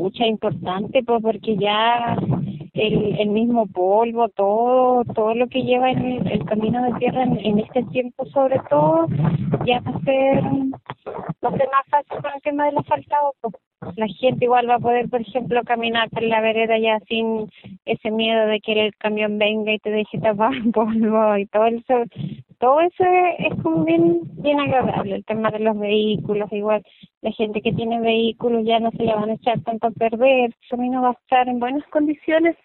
Pucha, importante, pues porque ya el mismo polvo, todo lo que lleva en el camino de tierra en este tiempo sobre todo, ya va a ser más fácil con el tema del asfaltado, pues. La gente igual va a poder, por ejemplo, caminar por la vereda ya sin ese miedo de que el camión venga y te deje tapar polvo y todo eso. Todo eso es como bien agradable, el tema de los vehículos, igual la gente que tiene vehículos ya no se le van a echar tanto a perder, el camino va a estar en buenas condiciones.